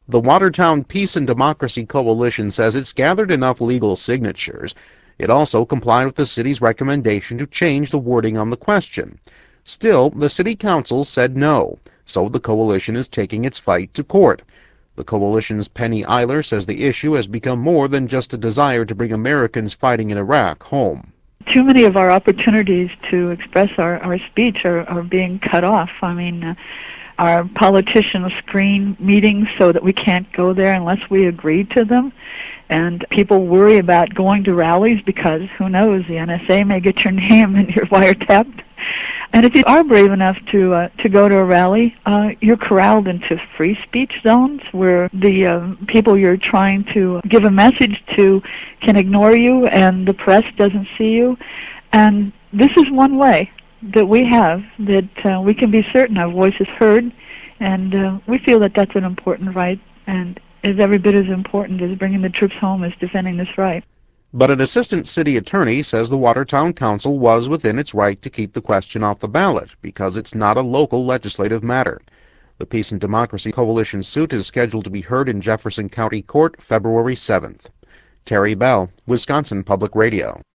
The Watertown Peace and Democracy Coalition says it's gathered enough legal signatures. It also complied with the city's recommendation to change the wording on the question. Still, the city council said no, so the coalition is taking its fight to court. The coalition's Penny Eiler says the issue has become more than just a desire to bring Americans fighting in Iraq home. Too many of our opportunities to express our speech are being cut off. I mean, our politicians screen meetings so that we can't go there unless we agree to them. And people worry about going to rallies because, who knows, the NSA may get your name and you're wiretapped. And if you are brave enough to go to a rally, you're corralled into free speech zones where the people you're trying to give a message to can ignore you and the press doesn't see you. And this is one way that we have that we can be certain our voice is heard, and we feel that that's an important right, and is every bit as important as bringing the troops home as defending this right. But an assistant city attorney says the Watertown Council was within its right to keep the question off the ballot because it's not a local legislative matter. The Peace and Democracy Coalition suit is scheduled to be heard in Jefferson County Court February 7th. Terry Bell, Wisconsin Public Radio.